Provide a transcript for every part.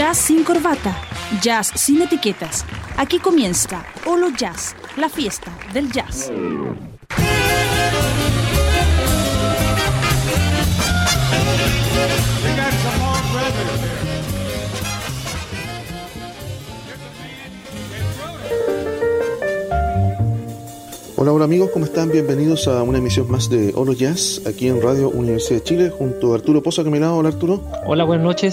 Jazz sin corbata, jazz sin etiquetas. Aquí comienza Olo Jazz, la fiesta del jazz. Hola amigos, ¿cómo están? Bienvenidos a una emisión más de Olo Jazz, aquí en Radio Universidad de Chile, junto a Arturo Poza, que me lado. Hola Arturo. Hola, buenas noches,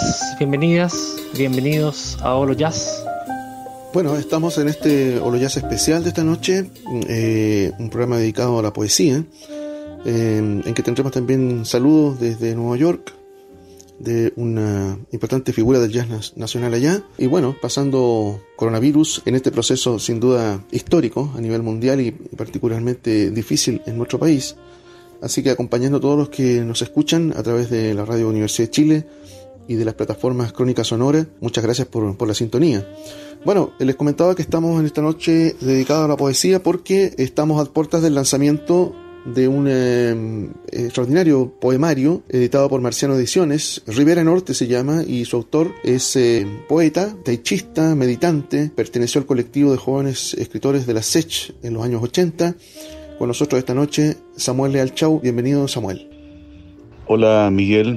bienvenidos a Olo Jazz. Bueno, estamos en este Olo Jazz especial de esta noche, un programa dedicado a la poesía, en que tendremos también saludos desde Nueva York, de una importante figura del jazz nacional allá, y bueno, pasando coronavirus en este proceso sin duda histórico a nivel mundial y particularmente difícil en nuestro país. Así que acompañando a todos los que nos escuchan a través de la Radio Universidad de Chile y de las plataformas Crónica Sonora, muchas gracias por la sintonía. Bueno, les comentaba que estamos en esta noche dedicados a la poesía porque estamos a puertas del lanzamiento de un extraordinario poemario editado por Marciano Ediciones. Rivera Norte se llama, y su autor es poeta, taichista, meditante. Perteneció al colectivo de jóvenes escritores de la SECH en los años 80. Con nosotros esta noche Samuel Leal Chau. Bienvenido, Samuel. Hola Miguel,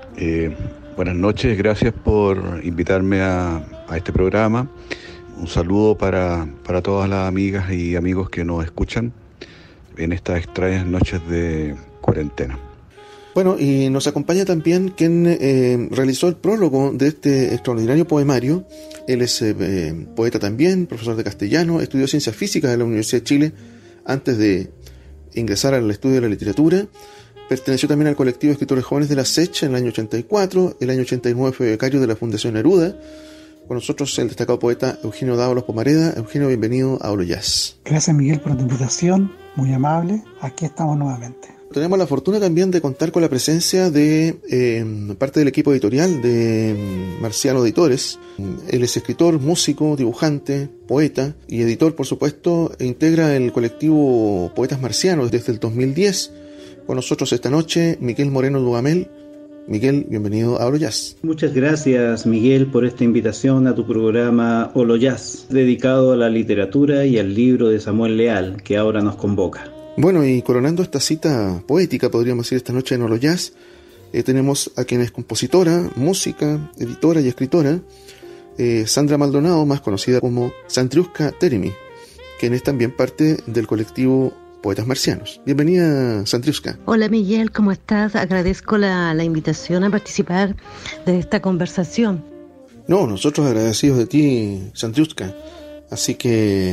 buenas noches, gracias por invitarme a este programa. Un saludo para todas las amigas y amigos que nos escuchan en estas extrañas noches de cuarentena. Bueno, y nos acompaña también quien realizó el prólogo de este extraordinario poemario. Él es poeta también, profesor de castellano, estudió ciencias físicas en la Universidad de Chile antes de ingresar al estudio de la literatura. Perteneció también al colectivo de escritores jóvenes de la SECH en el año 84, el año 89 fue becario de la Fundación Neruda. Con nosotros el destacado poeta Eugenio Dávalos Pomareda. Eugenio, bienvenido a Olo Jazz. Gracias Miguel por tu invitación, muy amable, aquí estamos nuevamente. Tenemos la fortuna también de contar con la presencia de parte del equipo editorial de Marciano Editores. Él es escritor, músico, dibujante, poeta y editor, por supuesto, e integra el colectivo Poetas Marcianos desde el 2010. Con nosotros esta noche Miguel Moreno Duhamel. Miguel, bienvenido a Olo Jazz. Muchas gracias, Miguel, por esta invitación a tu programa Olo Jazz, dedicado a la literatura y al libro de Samuel Leal, que ahora nos convoca. Bueno, y coronando esta cita poética, podríamos decir, esta noche en Olo Jazz, tenemos a quien es compositora, música, editora y escritora, Sandra Maldonado, más conocida como Sandriuska Teremi, quien es también parte del colectivo Poetas Marcianos. Bienvenida, Sandriuska. Hola Miguel, ¿cómo estás? Agradezco la invitación a participar de esta conversación. No, nosotros agradecidos de ti, Sandriuska. Así que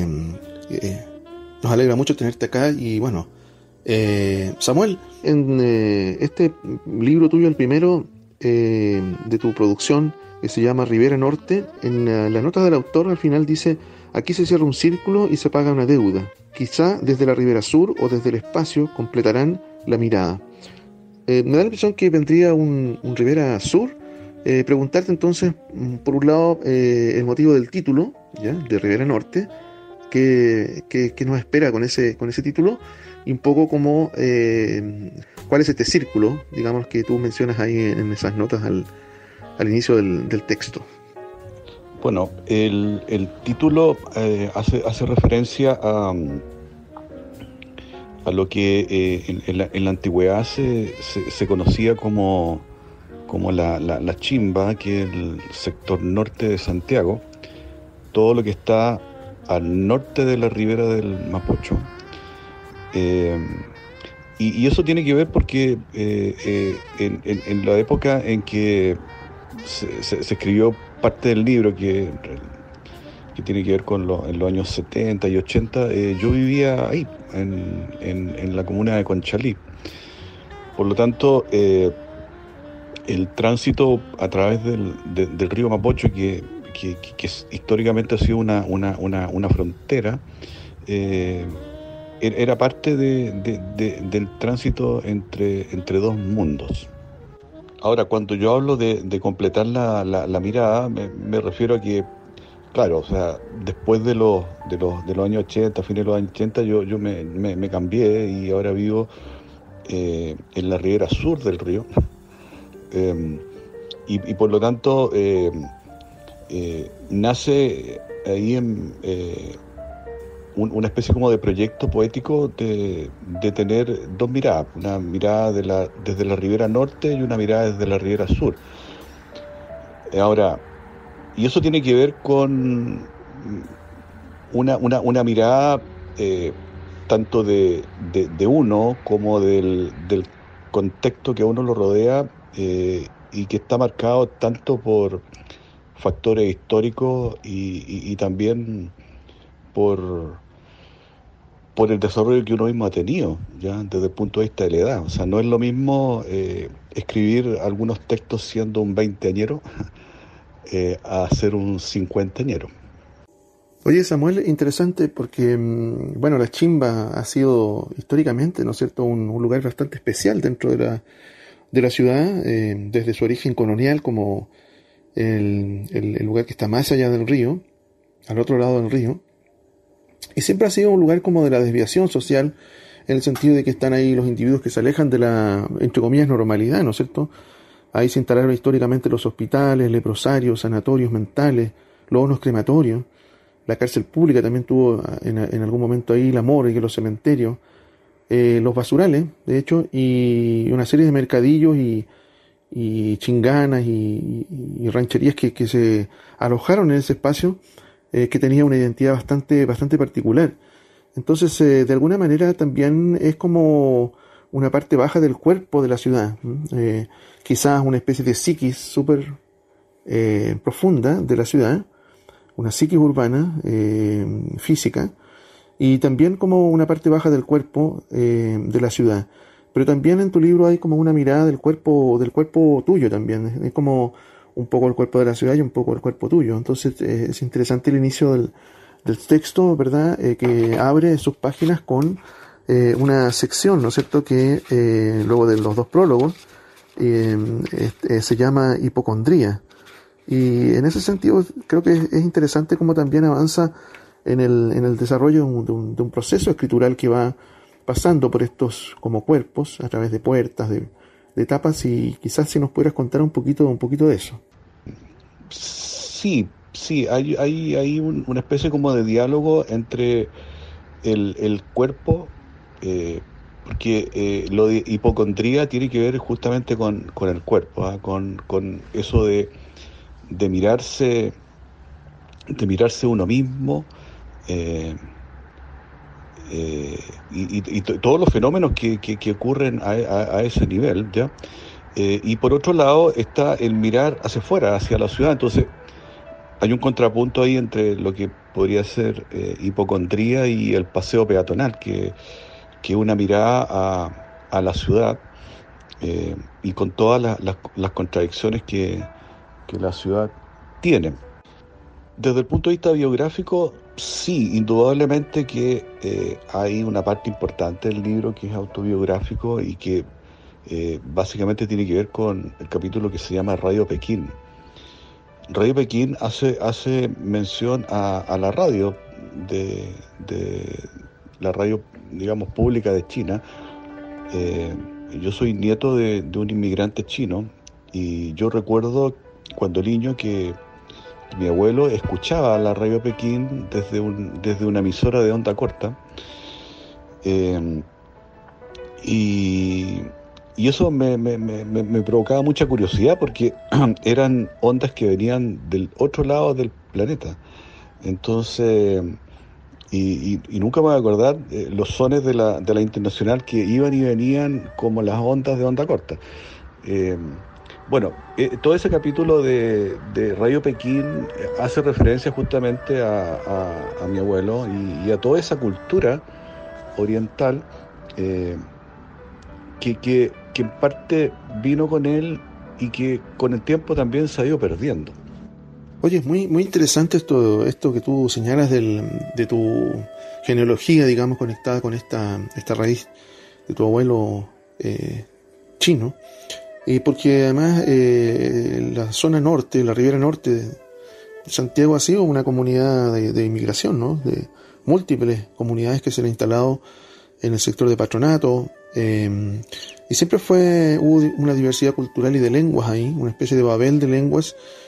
nos alegra mucho tenerte acá. Y bueno, Samuel, en este libro tuyo, el primero de tu producción, que se llama Rivera Norte, en la nota del autor al final dice: aquí se cierra un círculo y se paga una deuda. Quizá desde la Ribera Sur o desde el espacio completarán la mirada. Me da la impresión que vendría un Ribera Sur. Preguntarte entonces, por un lado, el motivo del título, ¿ya?, de Ribera Norte, que nos espera con ese título, y un poco como cuál es este círculo, digamos, que tú mencionas ahí en esas notas al inicio del texto. Bueno, el título hace referencia a lo que en la antigüedad se conocía como la Chimba, que es el sector norte de Santiago, todo lo que está al norte de la ribera del Mapocho. Y eso tiene que ver porque en la época en que se escribió parte del libro que tiene que ver con en los años 70 y 80, yo vivía ahí, en la comuna de Conchalí. Por lo tanto, el tránsito a través del río Mapocho, que históricamente ha sido una frontera, era parte del tránsito entre dos mundos. Ahora, cuando yo hablo de completar la mirada, me refiero a que, claro, o sea, después de los años 80, fines de los años 80, yo me cambié y ahora vivo en la ribera sur del río. Y por lo tanto, nace ahí una especie como de proyecto poético de tener dos miradas, una mirada desde la ribera norte y una mirada desde la ribera sur. Ahora, y eso tiene que ver con una mirada tanto de uno como del contexto que a uno lo rodea, y que está marcado tanto por factores históricos y también por el desarrollo que uno mismo ha tenido, ya desde el punto de vista de la edad. O sea, no es lo mismo escribir algunos textos siendo un veinteañero a ser un cincuentañero. Oye, Samuel, interesante porque, bueno, la Chimba ha sido históricamente, ¿no es cierto?, un lugar bastante especial dentro de la ciudad, desde su origen colonial como el lugar que está más allá del río, al otro lado del río, y siempre ha sido un lugar como de la desviación social, en el sentido de que están ahí los individuos que se alejan de la, entre comillas, normalidad, ¿no es cierto? Ahí se instalaron históricamente los hospitales, leprosarios, sanatorios mentales, los hornos crematorios. La cárcel pública también tuvo en algún momento ahí la morgue, los cementerios, los basurales, de hecho, y una serie de mercadillos y chinganas y rancherías que se alojaron en ese espacio, que tenía una identidad bastante particular. Entonces, de alguna manera también es como una parte baja del cuerpo de la ciudad, quizás una especie de psiquis súper profunda de la ciudad, una psiquis urbana, física, y también como una parte baja del cuerpo de la ciudad. Pero también en tu libro hay como una mirada del cuerpo tuyo también, es como un poco el cuerpo de la ciudad y un poco el cuerpo tuyo. Entonces es interesante el inicio del texto, ¿verdad?, que abre sus páginas con una sección, ¿no es cierto?, que luego de los dos prólogos se llama hipocondría. Y en ese sentido creo que es interesante cómo también avanza en el desarrollo de un proceso escritural que va pasando por estos como cuerpos a través de puertas, de etapas, y quizás si nos pudieras contar un poquito de eso. Sí, hay una especie como de diálogo entre el cuerpo, porque lo de hipocondría tiene que ver justamente con el cuerpo, ¿eh? Con eso de mirarse uno mismo, y todos los fenómenos que ocurren a ese nivel, ¿ya? Y por otro lado está el mirar hacia afuera, hacia la ciudad. Entonces hay un contrapunto ahí entre lo que podría ser hipocondría y el paseo peatonal, que una mirada a la ciudad, y con todas las contradicciones que la ciudad tiene. Desde el punto de vista biográfico, sí, indudablemente que hay una parte importante del libro que es autobiográfico y que básicamente tiene que ver con el capítulo que se llama Radio Pekín. Radio Pekín hace mención a la radio de la radio, digamos, pública de China. Yo soy nieto de un inmigrante chino, y yo recuerdo cuando niño que mi abuelo escuchaba la Radio Pekín desde una emisora de onda corta, y eso me provocaba mucha curiosidad, porque eran ondas que venían del otro lado del planeta. Entonces, y nunca me voy a acordar los sones de la internacional que iban y venían como las ondas de onda corta. Bueno, todo ese capítulo de Radio Pekín hace referencia justamente a mi abuelo y a toda esa cultura oriental, que en parte vino con él y que con el tiempo también se ha ido perdiendo. Oye, es muy interesante esto que tú señalas de tu genealogía, digamos, conectada con esta raíz de tu abuelo chino. Porque además la zona norte, la ribera norte de Santiago ha sido una comunidad de inmigración, ¿no? De múltiples comunidades que se han instalado en el sector de Patronato, y siempre hubo una diversidad cultural y de lenguas ahí, una especie de Babel de lenguas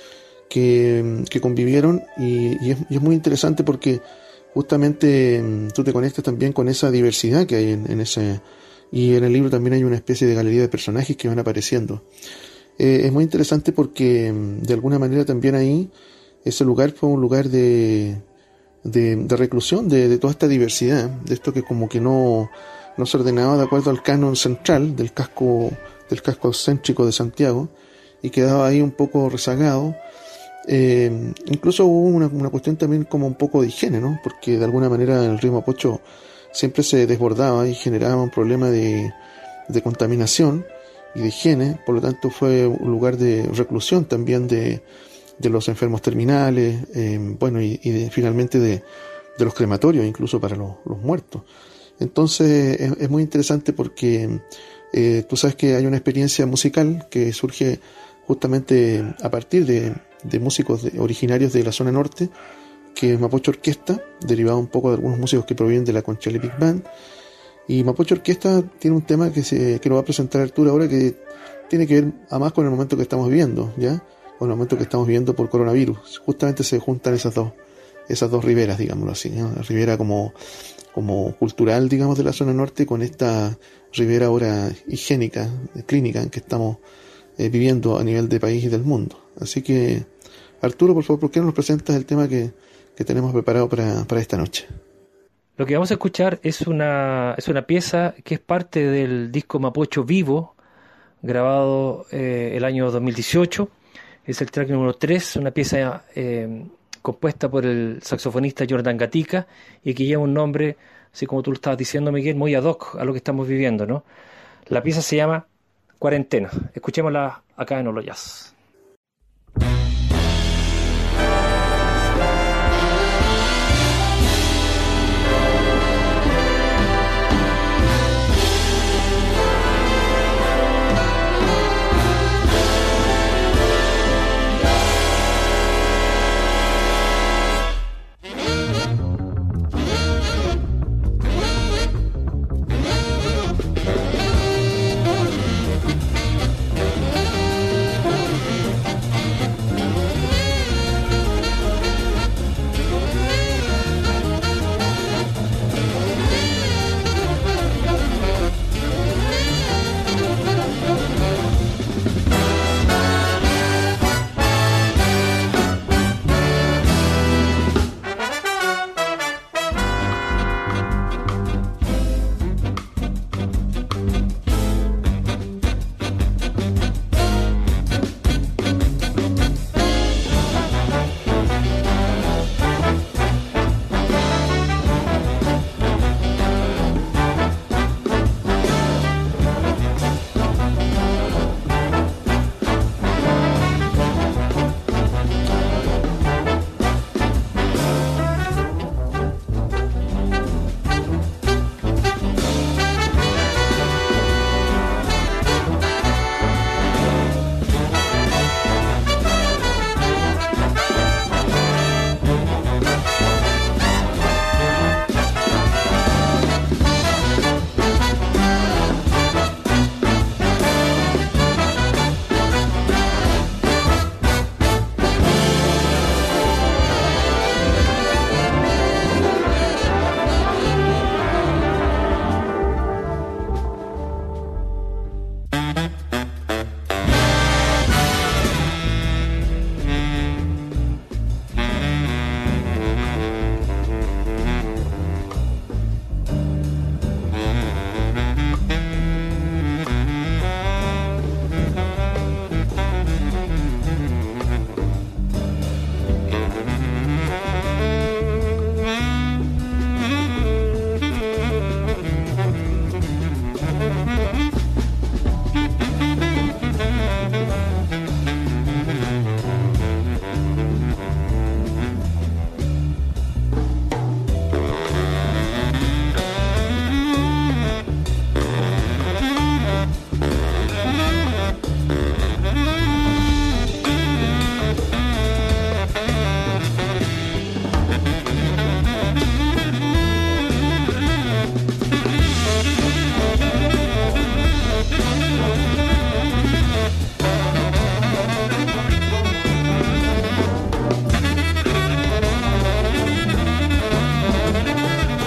que convivieron y es muy interesante porque justamente tú te conectas también con esa diversidad que hay en ese, y en el libro también hay una especie de galería de personajes que van apareciendo. Es muy interesante porque de alguna manera también ahí ese lugar fue un lugar de reclusión de toda esta diversidad, de esto que como que no se ordenaba de acuerdo al canon central del casco céntrico de Santiago y quedaba ahí un poco rezagado. Incluso hubo una cuestión también como un poco de higiene, ¿no? Porque de alguna manera el río Mapocho siempre se desbordaba y generaba un problema de contaminación y de higiene, por lo tanto fue un lugar de reclusión también de los enfermos terminales, finalmente de los crematorios, incluso para los muertos. Entonces es muy interesante porque tú sabes que hay una experiencia musical que surge justamente a partir de músicos originarios de la zona norte, que es Mapocho Orquesta, derivado un poco de algunos músicos que provienen de la Conchalí Big Band. Y Mapocho Orquesta tiene un tema que lo va a presentar Arturo ahora, que tiene que ver además con el momento que estamos viviendo, ¿ya? Con el momento que estamos viviendo por coronavirus. Justamente se juntan esas dos riberas, digámoslo así, ¿no? La ribera como cultural, digamos, de la zona norte, con esta ribera ahora higiénica, clínica, en que estamos viviendo a nivel de país y del mundo. Así que, Arturo, por favor, ¿por qué no nos presentas el tema que tenemos preparado para esta noche? Lo que vamos a escuchar es una pieza que es parte del disco Mapocho Vivo, grabado el año 2018. Es el track número 3, una pieza compuesta por el saxofonista Jordan Gatica y que lleva un nombre, así como tú lo estabas diciendo, Miguel, muy ad hoc a lo que estamos viviendo, ¿no? La pieza se llama Cuarentena. Escuchémosla acá en Oloyaz.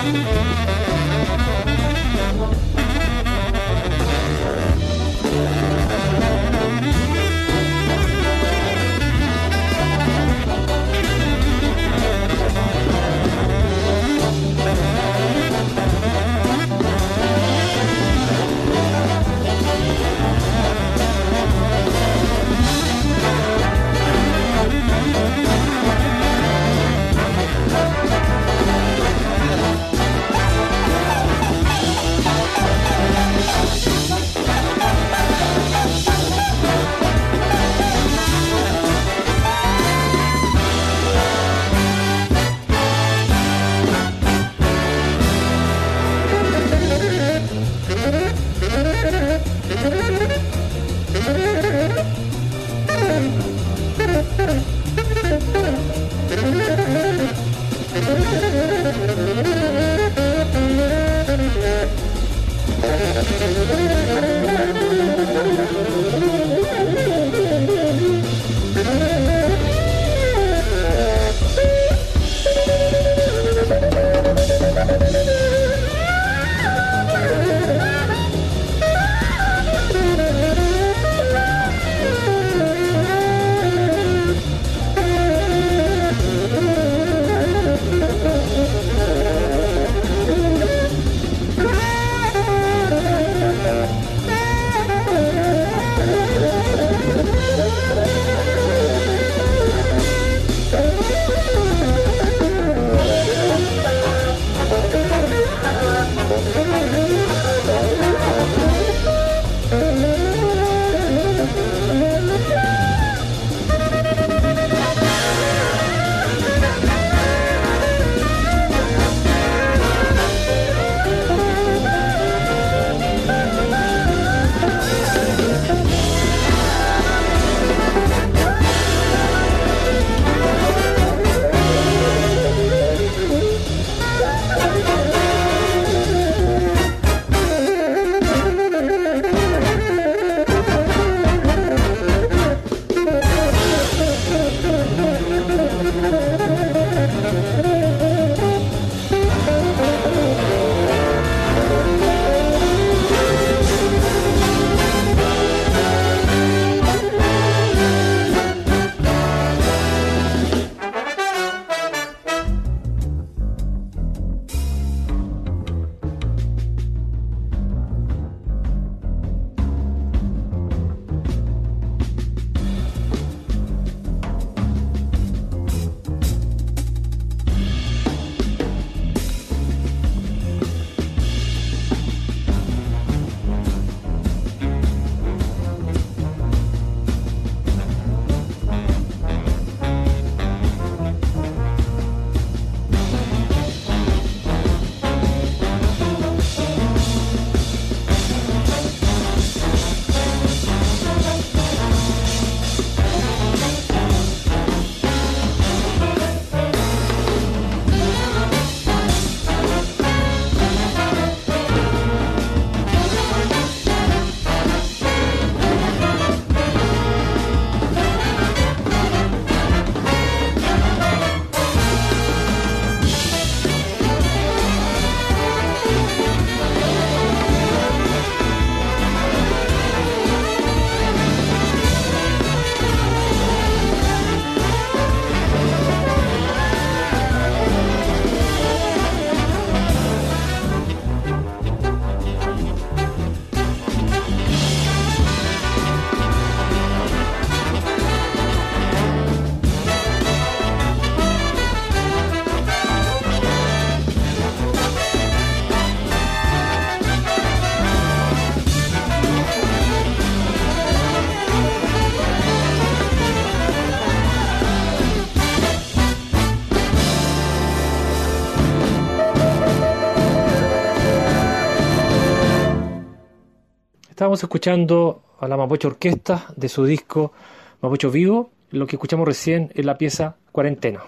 Estábamos escuchando a la Mapocho Orquesta de su disco Mapocho Vivo. Lo que escuchamos recién es la pieza Cuarentena.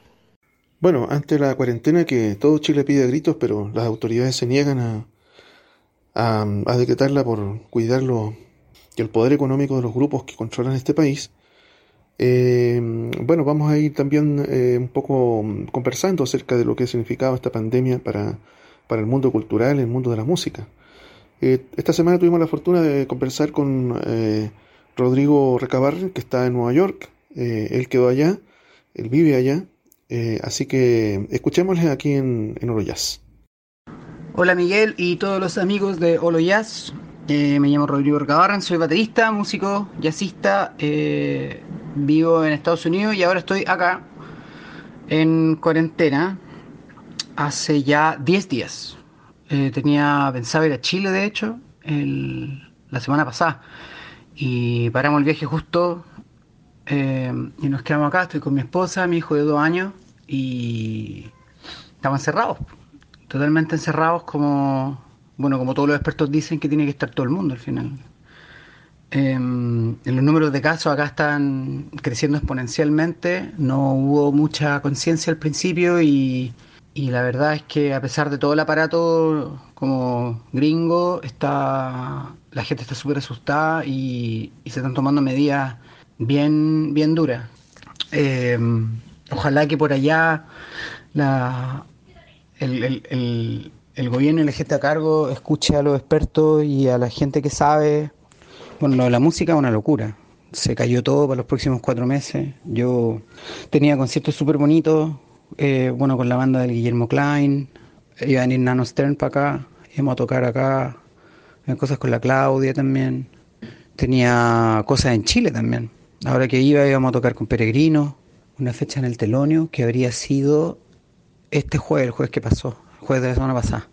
Bueno, ante la cuarentena que todo Chile pide a gritos, pero las autoridades se niegan a decretarla por cuidar el poder económico de los grupos que controlan este país. Bueno, vamos a ir también un poco conversando acerca de lo que ha significado esta pandemia para para el mundo cultural, el mundo de la música. Esta semana tuvimos la fortuna de conversar con Rodrigo Recabarren, que está en Nueva York. Él quedó allá, él vive allá, así que escuchémosle aquí en Olo Jazz. Hola Miguel y todos los amigos de Olo Jazz. Me llamo Rodrigo Recabarren, soy baterista, músico, jazzista, vivo en Estados Unidos y ahora estoy acá en cuarentena hace ya 10 días. Tenía pensado ir a Chile, de hecho, la semana pasada, y paramos el viaje justo y nos quedamos acá. Estoy con mi esposa, mi hijo de 2 años, y estamos encerrados, totalmente encerrados, como todos los expertos dicen que tiene que estar todo el mundo al final. En los números de casos acá están creciendo exponencialmente. No hubo mucha conciencia al principio y la verdad es que a pesar de todo el aparato como gringo, la gente está súper asustada y se están tomando medidas bien duras. Ojalá que por allá el gobierno y la gente a cargo escuche a los expertos y a la gente que sabe. Bueno, lo de la música es una locura. Se cayó todo para los próximos 4 meses. Yo tenía conciertos súper bonitos, con la banda del Guillermo Klein. Iba a venir Nano Stern para acá, íbamos a tocar acá. Había cosas con la Claudia también. Tenía cosas en Chile también. Ahora que íbamos a tocar con Peregrino, una fecha en el Telonio que habría sido este jueves, el jueves que pasó, el jueves de la semana pasada.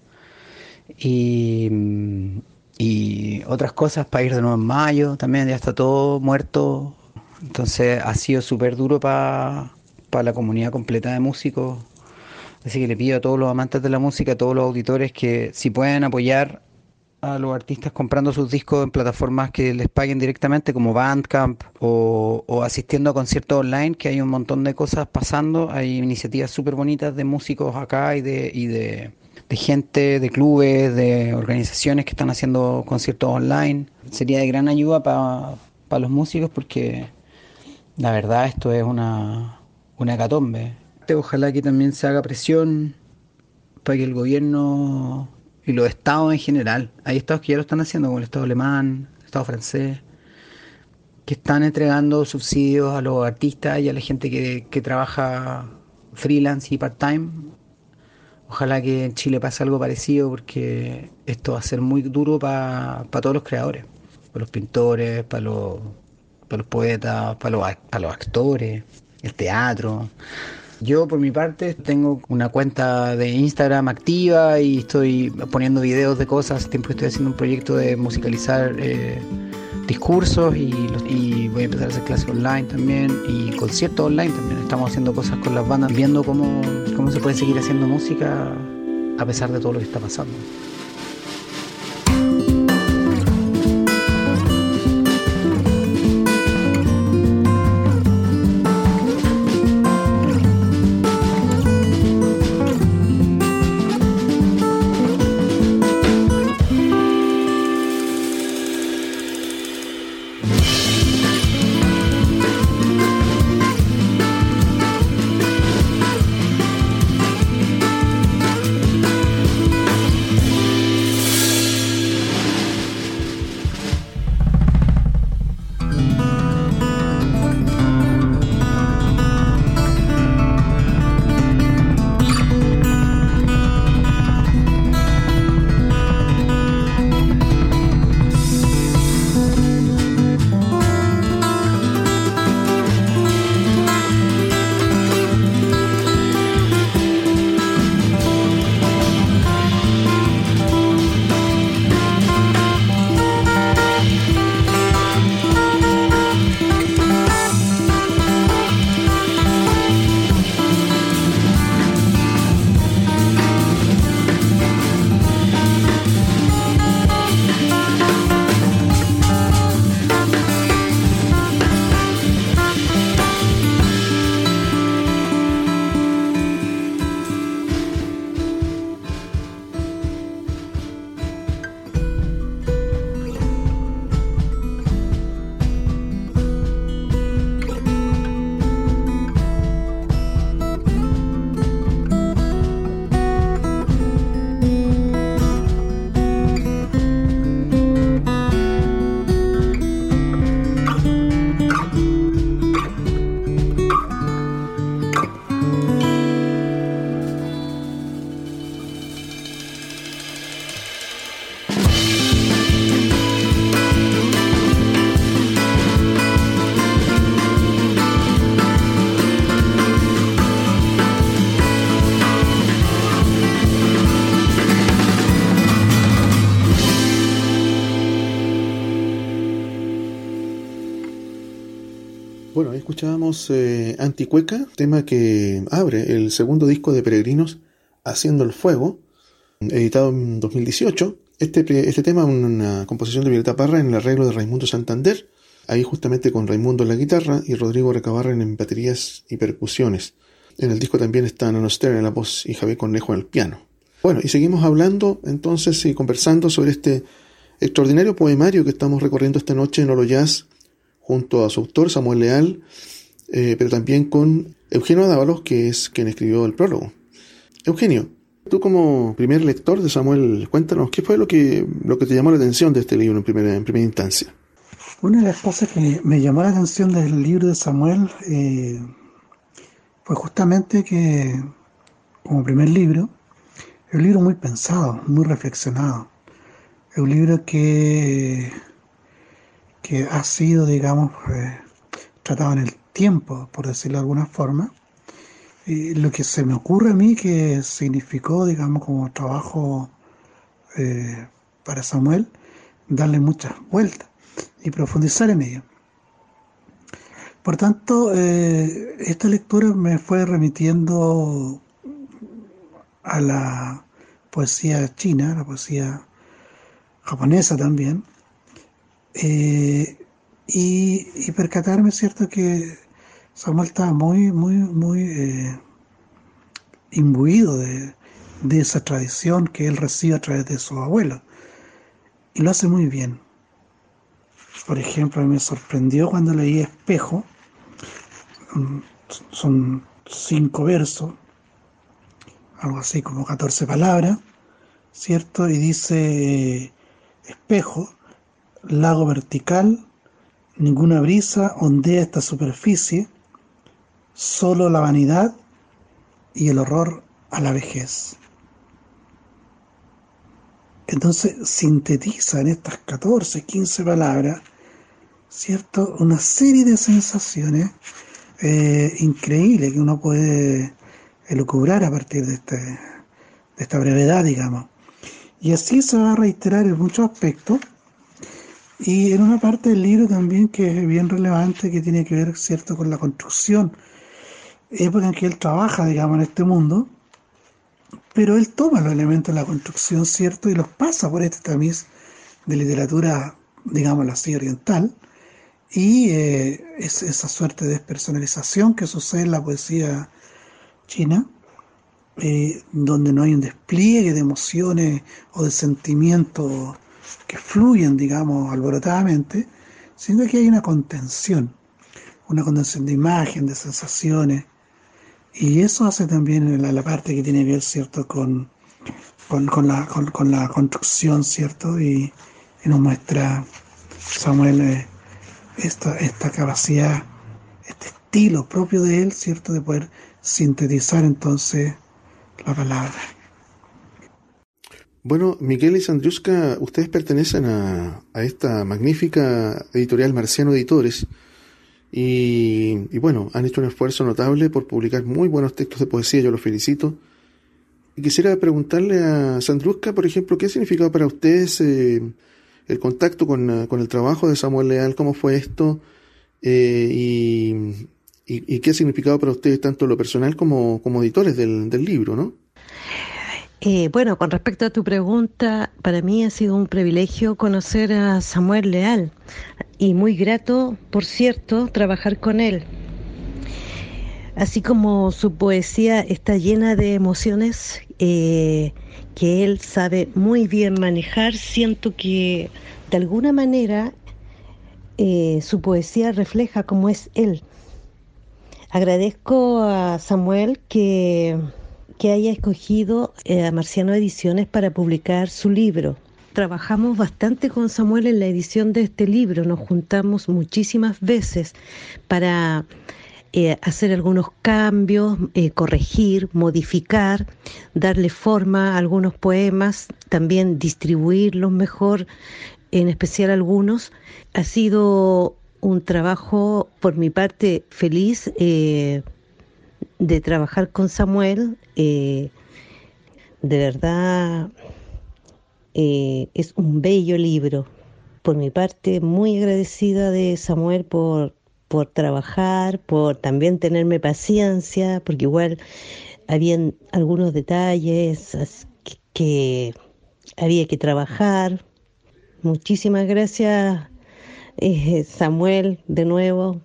Y otras cosas para ir de nuevo en mayo, también ya está todo muerto. Entonces ha sido súper duro para la comunidad completa de músicos. Así que le pido a todos los amantes de la música, a todos los auditores, que si pueden apoyar a los artistas comprando sus discos en plataformas que les paguen directamente, como Bandcamp, o asistiendo a conciertos online, que hay un montón de cosas pasando. Hay iniciativas súper bonitas de músicos acá y de gente, de clubes, de organizaciones que están haciendo conciertos online. Sería de gran ayuda para los músicos, porque la verdad esto es una hecatombe. Ojalá que también se haga presión para que el gobierno y los estados en general, hay estados que ya lo están haciendo, como el estado alemán, el estado francés, que están entregando subsidios a los artistas y a la gente que trabaja freelance y part-time. Ojalá que en Chile pase algo parecido, porque esto va a ser muy duro para todos los creadores, para los pintores, para los poetas, para los actores, el teatro. Yo por mi parte tengo una cuenta de Instagram activa y estoy poniendo videos de cosas. Hace tiempo que estoy haciendo un proyecto de musicalizar discursos y voy a empezar a hacer clases online también y conciertos online también. Estamos haciendo cosas con las bandas, viendo cómo se puede seguir haciendo música a pesar de todo lo que está pasando. Bueno, ahí escuchábamos Anticueca, tema que abre el segundo disco de Peregrinos, Haciendo el Fuego, editado en 2018. Este tema es una composición de Violeta Parra en el arreglo de Raimundo Santander, ahí justamente con Raimundo en la guitarra y Rodrigo Recabarren en baterías y percusiones. En el disco también está Nano Stern en la voz y Javier Cornejo en el piano. Bueno, y seguimos hablando entonces y conversando sobre este extraordinario poemario que estamos recorriendo esta noche en Olo Jazz, junto a su autor Samuel Leal, pero también con Eugenio Dávalos, que es quien escribió el prólogo. Eugenio, tú como primer lector de Samuel, cuéntanos, ¿qué fue lo que te llamó la atención de este libro en primera instancia? Una de las cosas que me llamó la atención del libro de Samuel fue justamente que, como primer libro, es un libro muy pensado, muy reflexionado. Es un libro que ha sido, digamos, tratado en el tiempo, por decirlo de alguna forma. Lo que se me ocurre a mí que significó, digamos, como trabajo para Samuel, darle muchas vueltas y profundizar en ello. Por tanto, esta lectura me fue remitiendo a la poesía china, a la poesía japonesa también, y percatarme, cierto, que Samuel estaba muy imbuido de esa tradición que él recibe a través de sus abuelos, y lo hace muy bien. Por ejemplo, a mí me sorprendió cuando leí Espejo. Son 5 versos, algo así como 14 palabras, ¿cierto? Y dice: espejo, lago vertical, ninguna brisa ondea esta superficie, solo la vanidad y el horror a la vejez. Entonces sintetiza en estas 14, 15 palabras, ¿cierto?, una serie de sensaciones increíbles que uno puede elucubrar a partir de esta brevedad, digamos. Y así se va a reiterar en muchos aspectos. Y en una parte del libro también que es bien relevante, que tiene que ver, ¿cierto?, con la construcción, época en que él trabaja, digamos, en este mundo, pero él toma los elementos de la construcción, ¿cierto?, y los pasa por este tamiz de literatura, digámoslo así, oriental, y esa suerte de despersonalización que sucede en la poesía china, donde no hay un despliegue de emociones o de sentimientos que fluyen, digamos, alborotadamente, sino que hay una contención de imagen, de sensaciones, y eso hace también la parte que tiene que ver, ¿cierto?, con la construcción, ¿cierto?, y nos muestra Samuel esta capacidad, este estilo propio de él, ¿cierto?, de poder sintetizar entonces la palabra. Bueno, Miguel y Sandriuska, ustedes pertenecen a esta magnífica editorial Marciano Editores y bueno, han hecho un esfuerzo notable por publicar muy buenos textos de poesía, yo los felicito. Y quisiera preguntarle a Sandriuska, por ejemplo, ¿qué ha significado para ustedes el contacto con el trabajo de Samuel Leal? ¿Cómo fue esto? Y qué ha significado para ustedes tanto lo personal como editores del libro, ¿no? Bueno, con respecto a tu pregunta, para mí ha sido un privilegio conocer a Samuel Leal y muy grato, por cierto, trabajar con él. Así como su poesía está llena de emociones que él sabe muy bien manejar, siento que de alguna manera su poesía refleja cómo es él. Agradezco a Samuel que haya escogido a Marciano Ediciones para publicar su libro. Trabajamos bastante con Samuel en la edición de este libro, nos juntamos muchísimas veces para hacer algunos cambios, corregir, modificar, darle forma a algunos poemas, también distribuirlos mejor, en especial algunos. Ha sido un trabajo, por mi parte, feliz de trabajar con Samuel. De verdad es un bello libro. Por mi parte, muy agradecida de Samuel por por trabajar, por también tenerme paciencia, porque igual habían algunos detalles que había que trabajar. Muchísimas gracias, Samuel, de nuevo,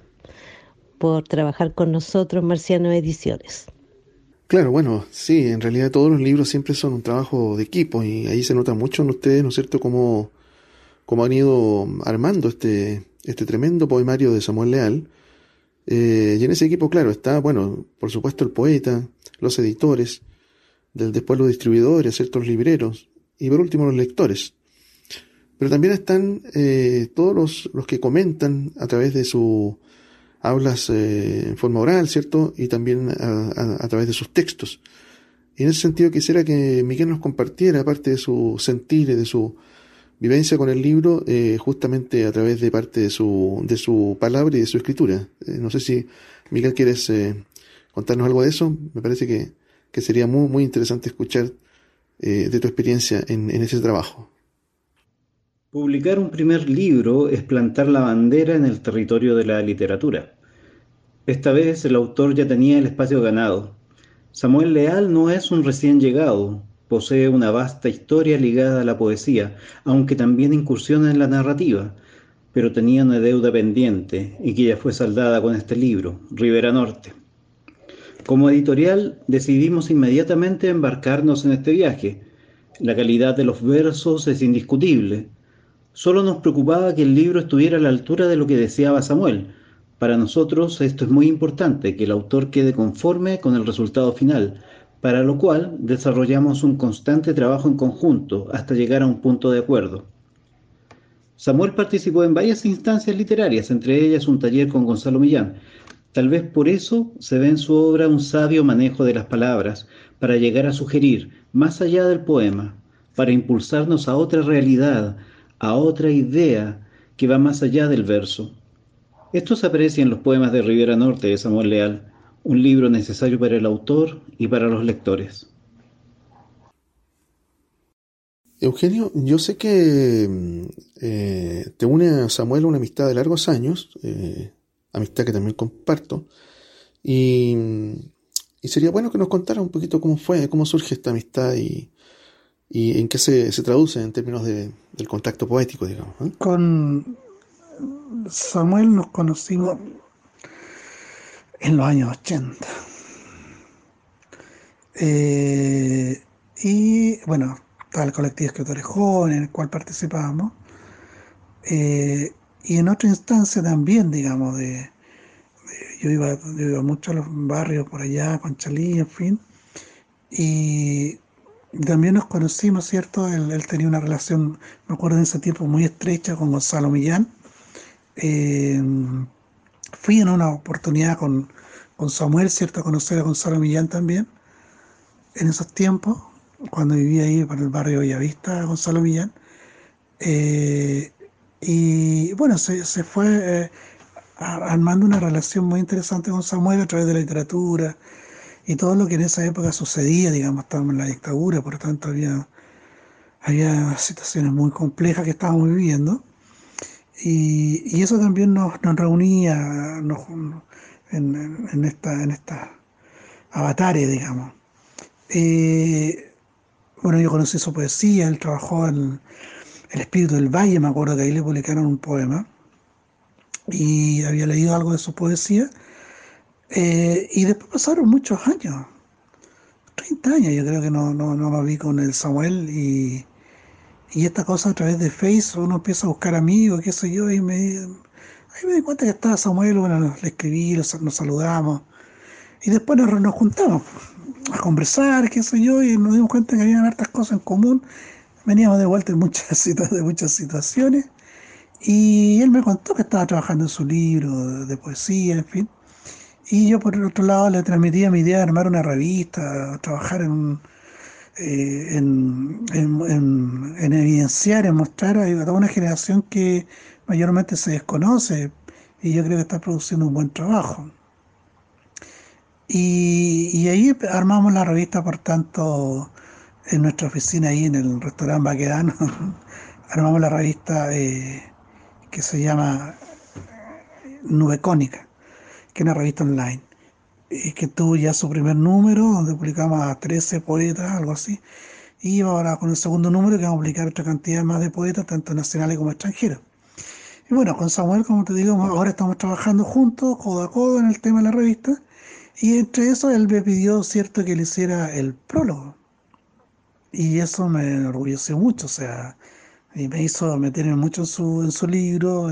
por trabajar con nosotros, Marciano Ediciones. Claro, bueno, sí, en realidad todos los libros siempre son un trabajo de equipo y ahí se nota mucho en ustedes, ¿no es cierto?, cómo han ido armando este tremendo poemario de Samuel Leal. Y en ese equipo, claro, está, bueno, por supuesto el poeta, los editores, después los distribuidores, ciertos libreros y por último los lectores. Pero también están todos los que comentan a través de sus hablas en forma oral, ¿cierto? Y también a través de sus textos. Y en ese sentido quisiera que Miguel nos compartiera, aparte de su sentir y de su vivencia con el libro, justamente a través de parte de su palabra y de su escritura. No sé si, Miguel, quieres contarnos algo de eso. Me parece que sería muy, muy interesante escuchar de tu experiencia en ese trabajo. Publicar un primer libro es plantar la bandera en el territorio de la literatura. Esta vez el autor ya tenía el espacio ganado. Samuel Leal no es un recién llegado, posee una vasta historia ligada a la poesía, aunque también incursiona en la narrativa, pero tenía una deuda pendiente y que ya fue saldada con este libro, Ribera Norte. Como editorial decidimos inmediatamente embarcarnos en este viaje. La calidad de los versos es indiscutible. Solo nos preocupaba que el libro estuviera a la altura de lo que deseaba Samuel. Para nosotros esto es muy importante, que el autor quede conforme con el resultado final, para lo cual desarrollamos un constante trabajo en conjunto hasta llegar a un punto de acuerdo. Samuel participó en varias instancias literarias, entre ellas un taller con Gonzalo Millán. Tal vez por eso se ve en su obra un sabio manejo de las palabras, para llegar a sugerir, más allá del poema, para impulsarnos a otra realidad, a otra idea que va más allá del verso. Esto se aprecia en los poemas de Ribera Norte de Samuel Leal, un libro necesario para el autor y para los lectores. Eugenio, yo sé que te une a Samuel una amistad de largos años, amistad que también comparto, y sería bueno que nos contara un poquito cómo fue, cómo surge esta amistad y en qué se traduce en términos del contacto poético, digamos, ¿eh? Con Samuel nos conocimos en los años 80. Y bueno, estaba el colectivo de escritores jóvenes en el cual participábamos. Y en otra instancia también, digamos, yo iba mucho a los barrios por allá, Conchalí, en fin. Y también nos conocimos, ¿cierto? Él tenía una relación, me acuerdo en ese tiempo, muy estrecha con Gonzalo Millán. Fui en una oportunidad con Samuel, ¿cierto? A conocer a Gonzalo Millán también, en esos tiempos, cuando vivía ahí por el barrio Bellavista, Gonzalo Millán. Y bueno, se fue armando una relación muy interesante con Samuel a través de la literatura y todo lo que en esa época sucedía, digamos, estábamos en la dictadura, por lo tanto había situaciones muy complejas que estábamos viviendo. Y eso también nos reunía en esta avatares, digamos. Bueno, yo conocí su poesía, él trabajó en El Espíritu del Valle, me acuerdo que ahí le publicaron un poema, y había leído algo de su poesía, y después pasaron muchos años, 30 años yo creo que no me vi con el Samuel, y esta cosa a través de Facebook, uno empieza a buscar amigos, qué sé yo, ahí me di cuenta que estaba Samuel, bueno, le escribí, nos saludamos, y después nos juntamos a conversar, qué sé yo, y nos dimos cuenta que había hartas cosas en común, veníamos de vuelta de muchas situaciones, y él me contó que estaba trabajando en su libro de poesía, en fin, y yo por el otro lado le transmitía mi idea de armar una revista, trabajar en evidenciar, en mostrar a toda una generación que mayormente se desconoce, y yo creo que está produciendo un buen trabajo. Y ahí armamos la revista, por tanto, en nuestra oficina ahí en el restaurante Baquedano, armamos la revista que se llama Nube Cónica, que es una revista online, que tuvo ya su primer número, donde publicamos a 13 poetas, algo así, y ahora con el segundo número que vamos a publicar otra cantidad más de poetas, tanto nacionales como extranjeros. Y bueno, con Samuel, como te digo, ahora estamos trabajando juntos, codo a codo, en el tema de la revista, y entre eso él me pidió, cierto, que le hiciera el prólogo, y eso me enorgulleció mucho, o sea, y me hizo meterme mucho en su libro,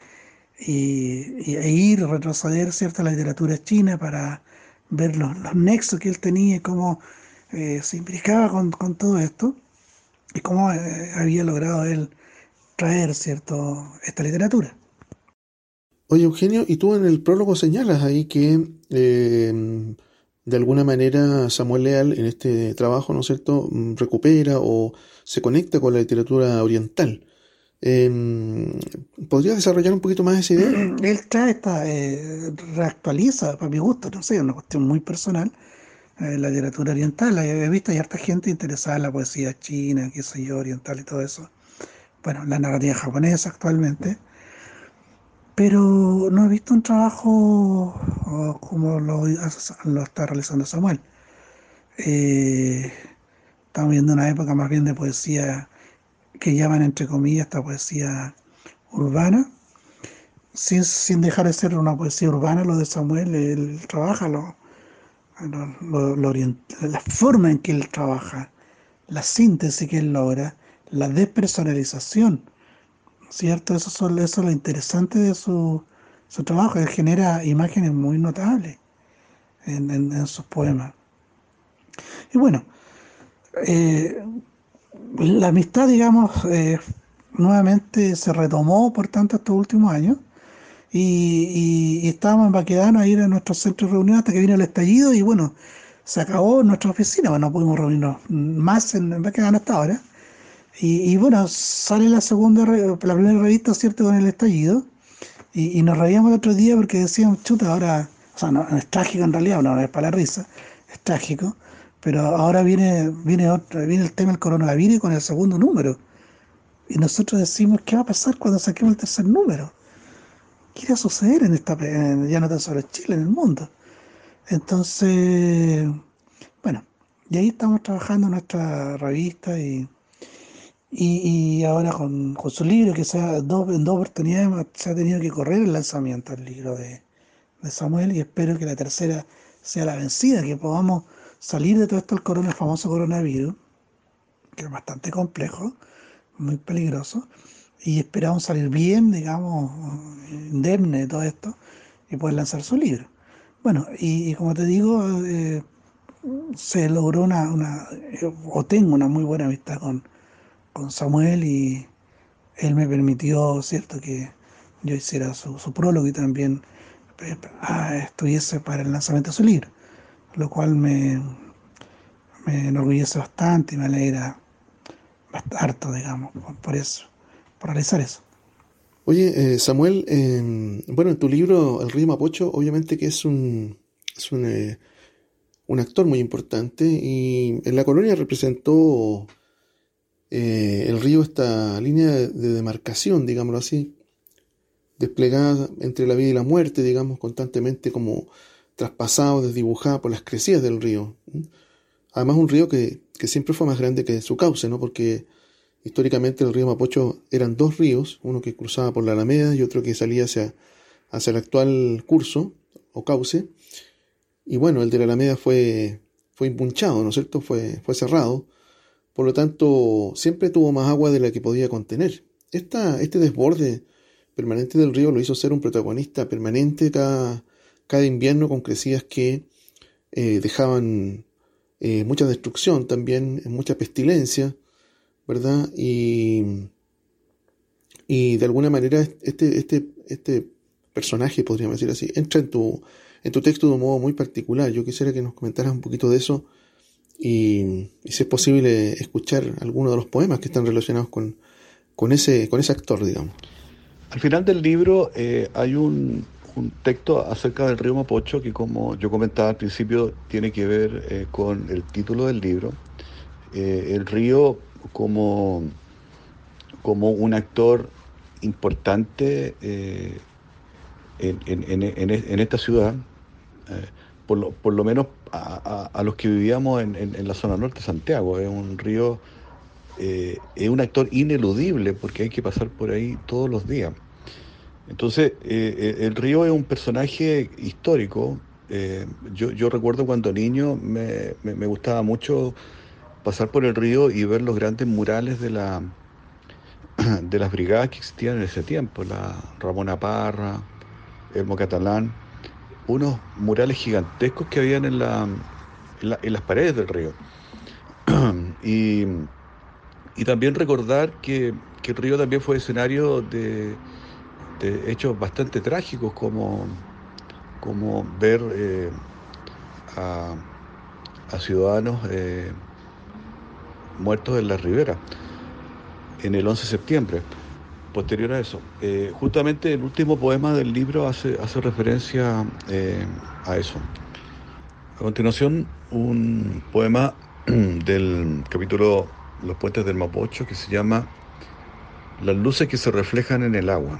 e ir, retroceder, cierto, a la literatura china para ver los nexos que él tenía y cómo se implicaba con todo esto, y cómo había logrado él traer, cierto, esta literatura. Oye, Eugenio, y tú en el prólogo señalas ahí que de alguna manera Samuel Leal en este trabajo, ¿no es cierto?, recupera o se conecta con la literatura oriental. ¿Podrías desarrollar un poquito más esa idea? Él trae reactualiza, para mi gusto, no sé, es una cuestión muy personal, la literatura oriental. He visto hay harta gente interesada en la poesía china, qué sé yo, oriental y todo eso. Bueno, la narrativa japonesa actualmente, pero no he visto un trabajo como lo está realizando Samuel. Estamos viendo una época más bien de poesía que llaman entre comillas esta poesía urbana, sin dejar de ser una poesía urbana. Lo de Samuel, él trabaja la forma en que él trabaja, la síntesis que él logra, la despersonalización, ¿cierto? Eso es lo interesante de su trabajo. Él genera imágenes muy notables en sus poemas. Y bueno, la amistad, digamos, nuevamente se retomó por tanto estos últimos años, y estábamos en Baquedano a ir a nuestro centro de reunión hasta que vino el estallido, y bueno, se acabó nuestra oficina, bueno, no pudimos reunirnos más en Baquedano hasta ahora, y bueno, sale la primera revista, ¿cierto?, con el estallido, y nos reíamos el otro día porque decíamos, chuta, ahora, o sea, no, es trágico en realidad, no es para la risa, es trágico, pero ahora viene el tema del coronavirus con el segundo número. Y nosotros decimos, ¿qué va a pasar cuando saquemos el tercer número? ¿Qué irá a suceder ya no tan solo en Chile, en el mundo? Entonces, bueno, y ahí estamos trabajando en nuestra revista, y ahora con su libro, que en dos oportunidades se ha tenido que correr el lanzamiento del libro de Samuel, y espero que la tercera sea la vencida, que podamos salir de todo esto el famoso coronavirus, que es bastante complejo, muy peligroso, y esperamos salir bien, digamos, indemne de todo esto, y poder lanzar su libro. Bueno, y como te digo, se logró o tengo una muy buena amistad con Samuel, y él me permitió, cierto, que yo hiciera su prólogo y también estuviese para el lanzamiento de su libro, lo cual me enorgullece bastante y me alegra harto, digamos, por eso, por realizar eso. Oye, Samuel, bueno, en tu libro El Río Mapocho, obviamente que es un actor muy importante, y en la colonia representó el río, esta línea de demarcación, digámoslo así, desplegada entre la vida y la muerte, digamos, constantemente como traspasado, desdibujada por las crecidas del río. Además, un río que siempre fue más grande que su cauce, ¿no? Porque históricamente el río Mapocho eran dos ríos, uno que cruzaba por la Alameda y otro que salía hacia el actual curso o cauce. Y bueno, el de la Alameda fue impunchado, ¿no es cierto? Fue cerrado. Por lo tanto, siempre tuvo más agua de la que podía contener. Este desborde permanente del río lo hizo ser un protagonista permanente cada invierno, con crecidas que dejaban mucha destrucción también, mucha pestilencia, ¿verdad? Y de alguna manera este personaje, podríamos decir así, entra en tu texto de un modo muy particular. Yo quisiera que nos comentaras un poquito de eso, y si es posible escuchar algunos de los poemas que están relacionados con ese actor, digamos. Al final del libro hay un texto acerca del río Mapocho que, como yo comentaba al principio, tiene que ver con el título del libro. El río como un actor importante en esta ciudad, por lo menos a los que vivíamos en la zona norte de Santiago. Es un río, es un actor ineludible porque hay que pasar por ahí todos los días. Entonces, el río es un personaje histórico. Yo recuerdo cuando niño me gustaba mucho pasar por el río y ver los grandes murales de las brigadas que existían en ese tiempo, la Ramona Parra, Elmo Catalán, unos murales gigantescos que habían en las paredes del río. Y también recordar que el río también fue escenario de hechos bastante trágicos, como ver a ciudadanos muertos en la ribera en el 11 de septiembre. Posterior a eso, justamente el último poema del libro hace referencia a eso. A continuación, un poema del capítulo Los puentes del Mapocho, que se llama Las luces que se reflejan en el agua.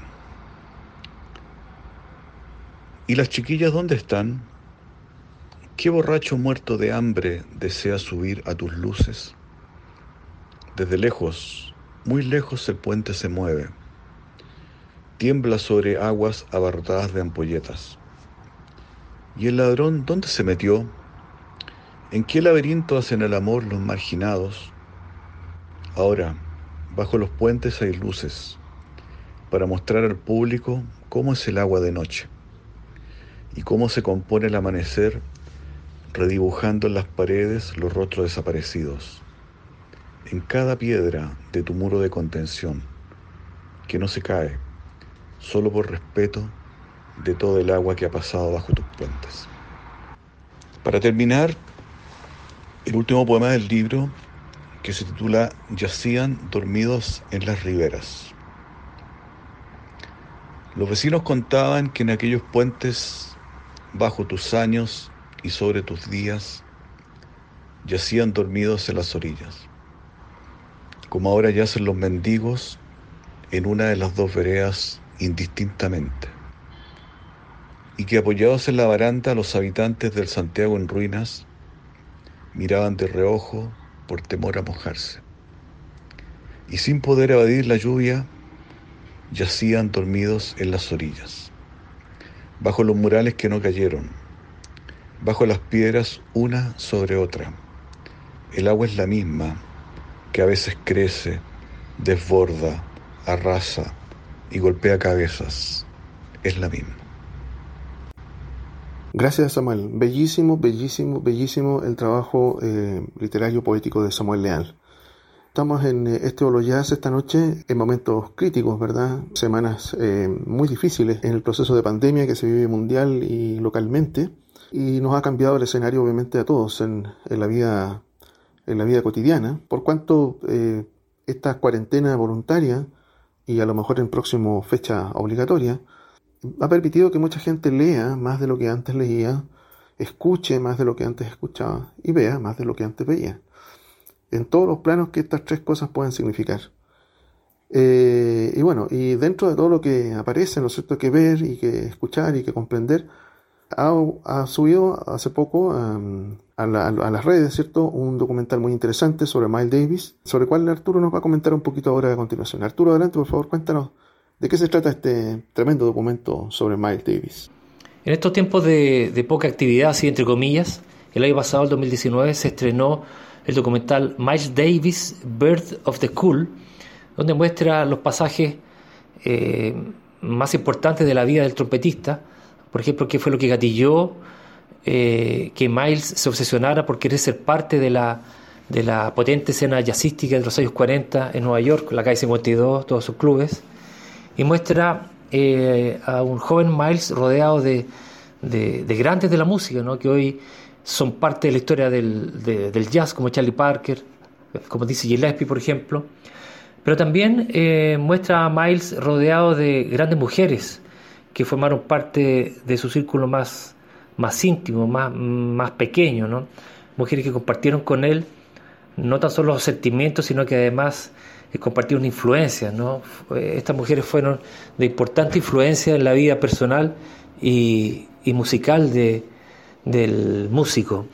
¿Y las chiquillas dónde están? ¿Qué borracho muerto de hambre desea subir a tus luces? Desde lejos, muy lejos, el puente se mueve. Tiembla sobre aguas abarrotadas de ampolletas. ¿Y el ladrón dónde se metió? ¿En qué laberinto hacen el amor los marginados? Ahora, bajo los puentes hay luces, para mostrar al público cómo es el agua de noche y cómo se compone el amanecer, redibujando en las paredes los rostros desaparecidos, en cada piedra de tu muro de contención, que no se cae, solo por respeto de todo el agua que ha pasado bajo tus puentes. Para terminar, el último poema del libro, que se titula Yacían dormidos en las riberas. Los vecinos contaban que en aquellos puentes, bajo tus años y sobre tus días, yacían dormidos en las orillas, como ahora yacen los mendigos en una de las dos veredas indistintamente, y que apoyados en la baranda los habitantes del Santiago en ruinas miraban de reojo por temor a mojarse, y sin poder evadir la lluvia yacían dormidos en las orillas, bajo los murales que no cayeron, bajo las piedras una sobre otra. El agua es la misma, que a veces crece, desborda, arrasa y golpea cabezas. Es la misma. Gracias, Samuel. Bellísimo, bellísimo, bellísimo el trabajo literario poético de Samuel Leal. Estamos en este Holo Jazz esta noche en momentos críticos, ¿verdad? Semanas muy difíciles en el proceso de pandemia que se vive mundial y localmente, y nos ha cambiado el escenario obviamente a todos en la vida cotidiana, por cuanto esta cuarentena voluntaria y a lo mejor en próximo fecha obligatoria ha permitido que mucha gente lea más de lo que antes leía, escuche más de lo que antes escuchaba y vea más de lo que antes veía, en todos los planos que estas tres cosas pueden significar. Y bueno, y dentro de todo lo que aparece, ¿no es cierto?, que ver y que escuchar y que comprender, ha subido hace poco a las redes, ¿cierto?, un documental muy interesante sobre Miles Davis, sobre el cual Arturo nos va a comentar un poquito ahora a continuación. Arturo, adelante, por favor, cuéntanos de qué se trata este tremendo documento sobre Miles Davis. En estos tiempos de poca actividad, así entre comillas, el año pasado, el 2019, se estrenó el documental Miles Davis, Birth of the Cool, donde muestra los pasajes más importantes de la vida del trompetista. Por ejemplo, qué fue lo que gatilló que Miles se obsesionara por querer ser parte de la potente escena jazzística de los años 40 en Nueva York, la calle 52, todos sus clubes, y muestra a un joven Miles rodeado de grandes de la música, ¿no?, que hoy son parte de la historia del jazz, como Charlie Parker, como dice Gillespie, por ejemplo. Pero también muestra a Miles rodeado de grandes mujeres que formaron parte de su círculo más íntimo, más pequeño, ¿no? Mujeres que compartieron con él no tan solo los sentimientos, sino que además compartieron influencias, ¿no? Estas mujeres fueron de importante influencia en la vida personal y musical del músico.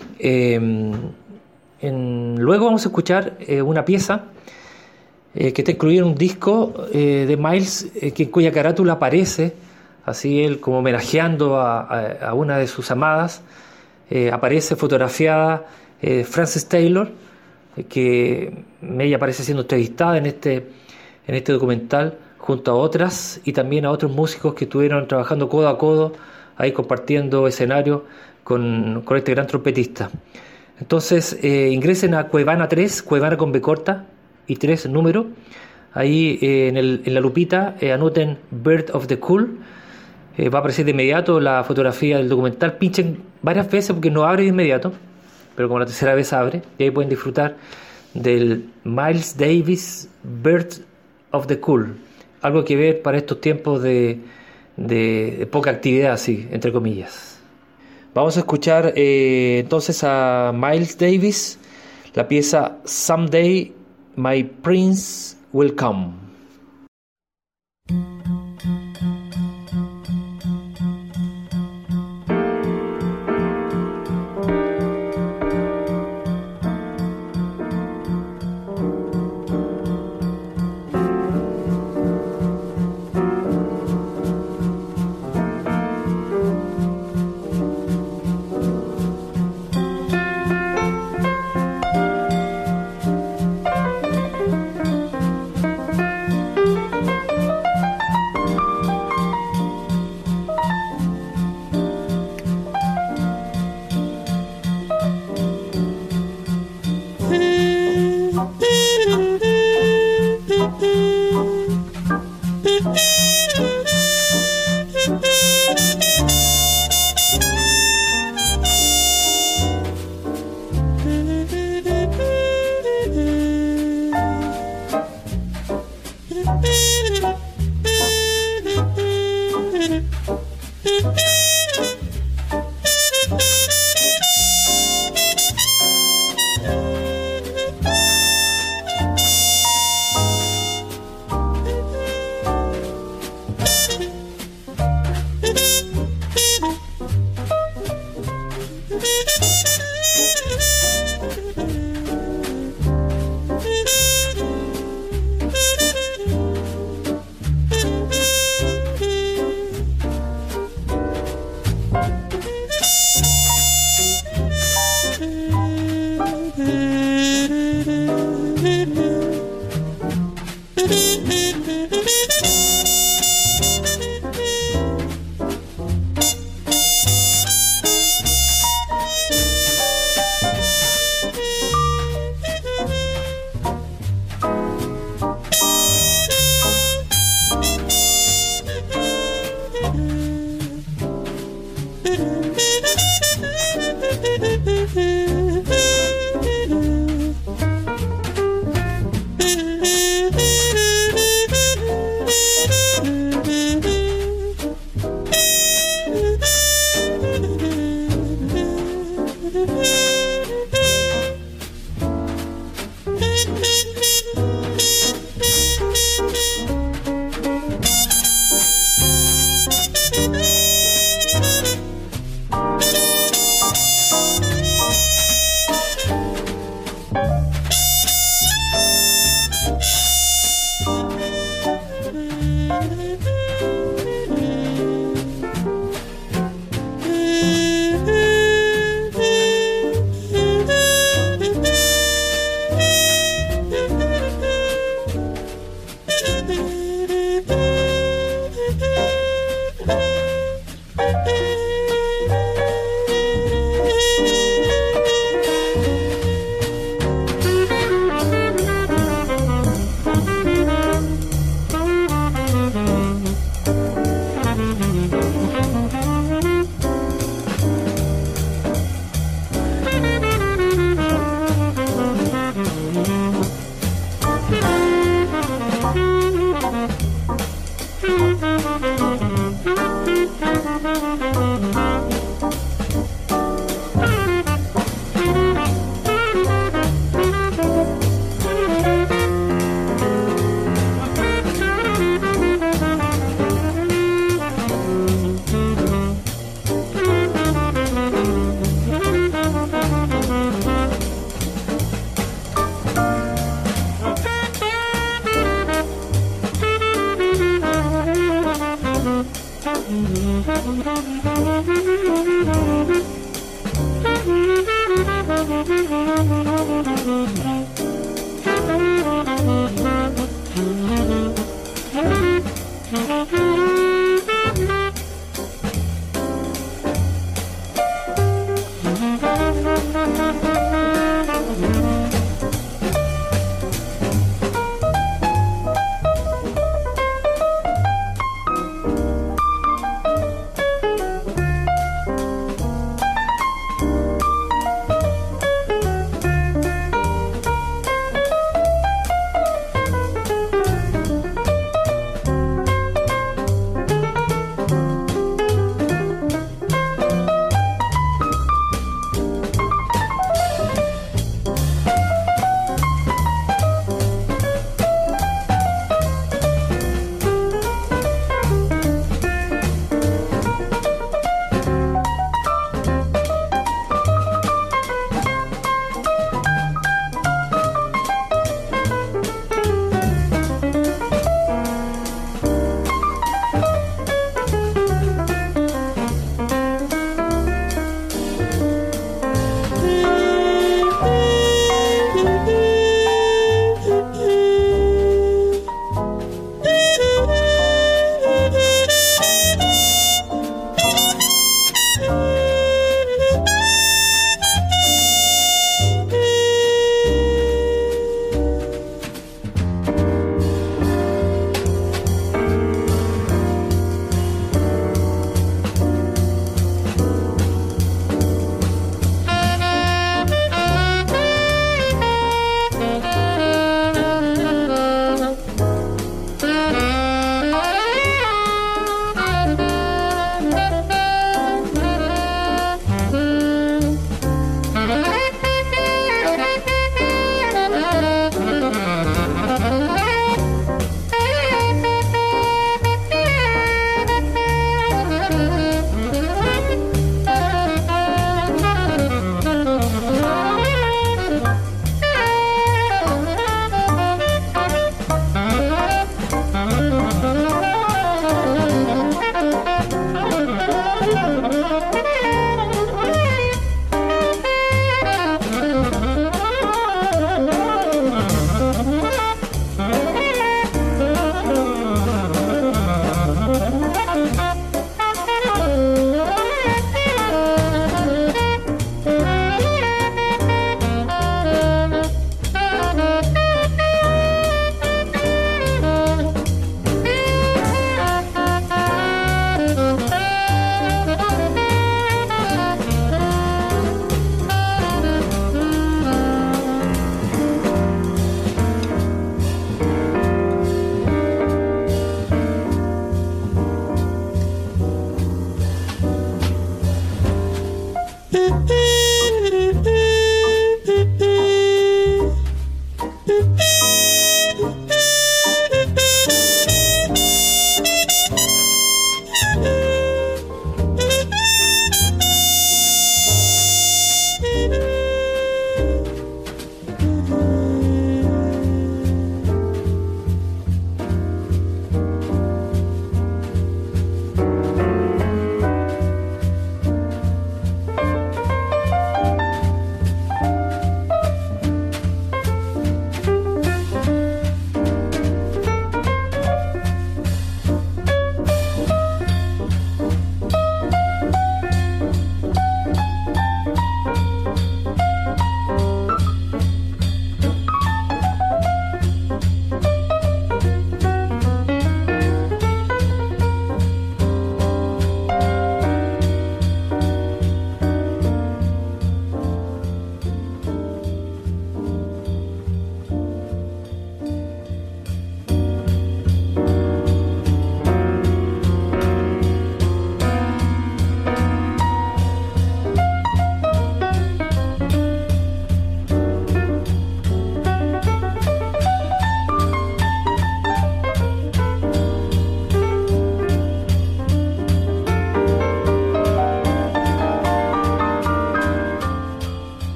Luego vamos a escuchar una pieza que está incluida en un disco de Miles, en cuya carátula aparece, así él como homenajeando a una de sus amadas, aparece fotografiada Frances Taylor, que ella aparece siendo entrevistada en este documental junto a otras y también a otros músicos que estuvieron trabajando codo a codo ahí compartiendo escenario con este gran trompetista. Entonces ingresen a Cuevana 3, Cuevana con B corta y 3 número, ahí en la lupita anoten Bird of the Cool, va a aparecer de inmediato la fotografía del documental, pinchen varias veces porque no abre de inmediato, pero como la tercera vez abre, y ahí pueden disfrutar del Miles Davis Bird of the Cool, algo que ver para estos tiempos de poca actividad, así, entre comillas. Vamos a escuchar entonces a Miles Davis, la pieza Someday My Prince Will Come.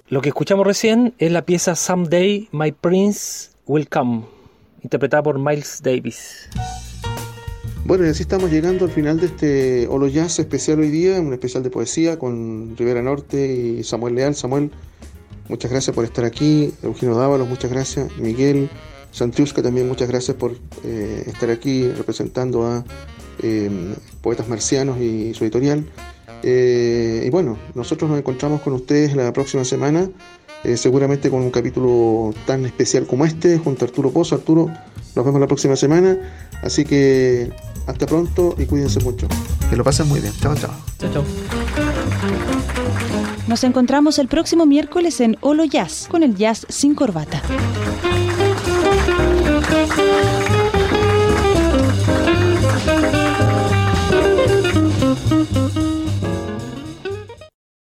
Lo que escuchamos recién es la pieza Someday My Prince Will Come, interpretada por Miles Davis. Bueno, y así estamos llegando al final de este Holo Jazz especial hoy día, un especial de poesía con Rivera Norte y Samuel Leal. Samuel, muchas gracias por estar aquí. Eugenio Dávalos, muchas gracias. Miguel Santiusca también, muchas gracias por estar aquí representando a Poetas Marcianos y su editorial. Y bueno, nosotros nos encontramos con ustedes la próxima semana, seguramente con un capítulo tan especial como este, junto a Arturo Pozo. Arturo, nos vemos la próxima semana, así que hasta pronto y cuídense mucho. Que lo pasen muy bien. Chao, chao. Chao, chao. Nos encontramos el próximo miércoles en Holo Jazz, con el jazz sin corbata.